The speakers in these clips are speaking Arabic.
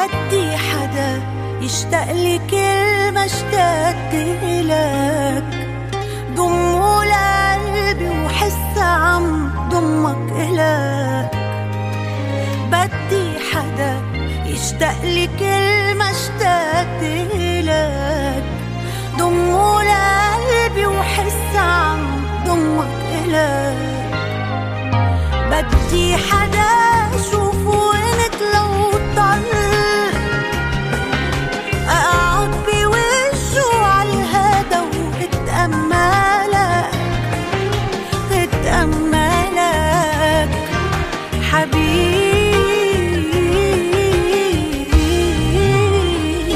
بدي حدا يشتاق لي كل ما اشتقت إلك، ضمه لقلبي وحس عم ضمك إلك. بدي حدا يشتاق لي كل ما اشتقت إلك، ضمه لقلبي وحس عم ضمك إلك. بدي حدا شوفه وانت لو طل اقعد بوجهه عالهدا واتأملك حبيبي.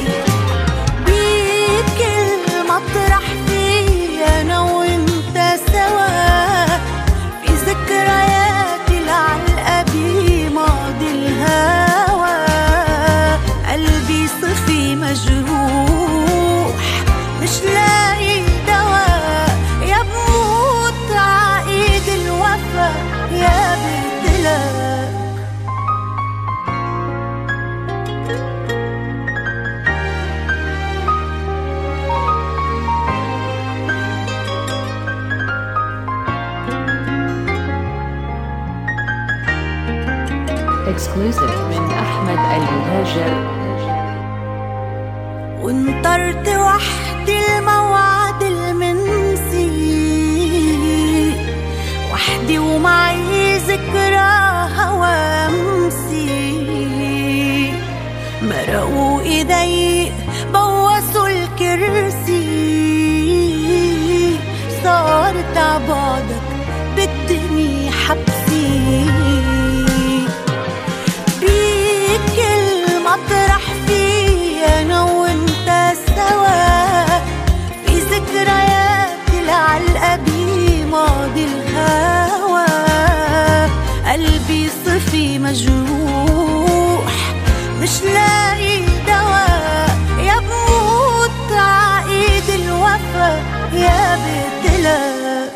بكل مطرح فيه انا وانت سوا، في ذكرياتي العلقة بماضي الهوى. قلبي صفي مجروح مش لاقي دواء، يا بموت عقيد الوفا يا بقتلك. Exclusive من أحمد المهاجر. وانطرت وحدي الموعد المنسي، وحدي ومعي ذكرى هوامسي. مرقوا ايدي بوسوا الكرسي، صارت عبادك بالدنيا حبسي. بكل مطرح فيه انا وانت سوا، في ذكرياتي العلقة بماضي الهوى. قلبي صفي مجروح مش لاقي دواء، يا بموت عقيد الوفا يا بقتلك.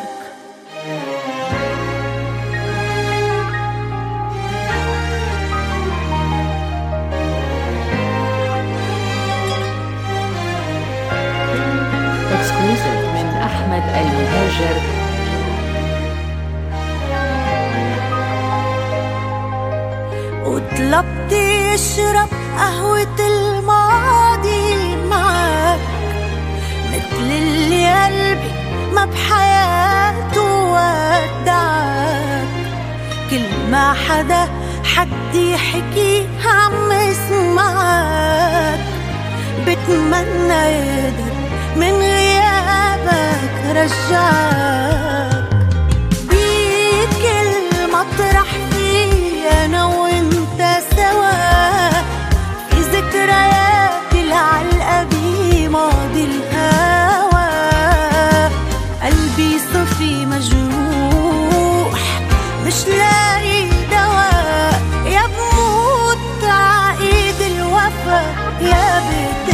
Exclusive من أحمد المهاجر. وطلبت اشرب قهوة الماضي معك، مثل اللي قلبي ما بحياته ودعك. كل ما حدا حد يحكي عم اسمعك، بتمنى يقدر من غيابك رجعك. بكل مطرح فيه انا وانت سوا، في ذكرياتي العلقة بماضي الهوى. قلبي صفي مجروح مش لاقي دواء، يا بموت عقيد الوفا يا بقتلك.